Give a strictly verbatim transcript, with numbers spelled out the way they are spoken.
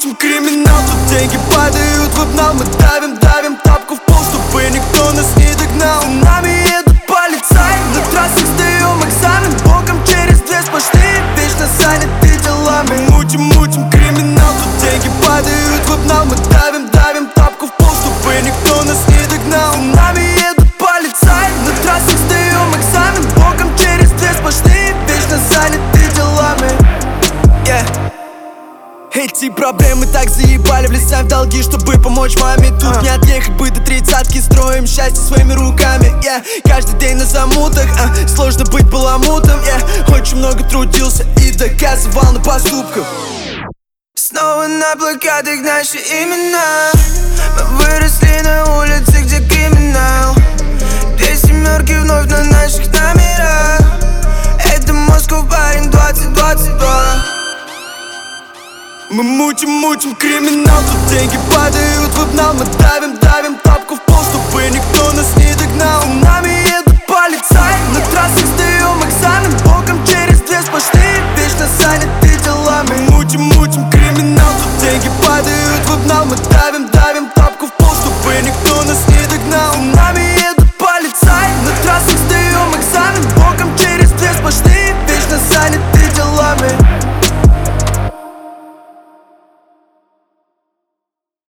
мутим криминал, тут деньги падают в обнал. Мы давим, давим тапку в пол, чтобы никто нас не догнал. За нами едут полицаи, на трассах сдаем экзамен. Боком через две сплошные, вечно заняты делами. Мы мутим, мутим криминал, тут деньги падают в обнал. Мы давим, давим тапку в пол, чтобы никто нас не догнал. За нами едут полицаи, на трассах сдаем экзамен. Боком через две сплошные, вечно заняты делами. Yeah. Эти проблемы так заебали, влезаем в долги, чтобы помочь маме. Тут uh. не отъехать бы до тридцатки, строим счастье своими руками. yeah. Каждый день на замутах, uh. сложно быть баламутом. yeah. Очень много трудился и доказывал на поступках. Снова на плакатах наши имена. Мы выросли на улице, где криминал. Две семерки вновь на наших номерах. Это Москва, парень, двадцать двадцать два. Мы мутим, мутим криминал, тут деньги падают в обнал. Мы давим, давим тапку в пол, чтобы никто нас не